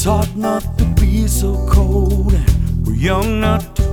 taught not to be so cold, and we're young not to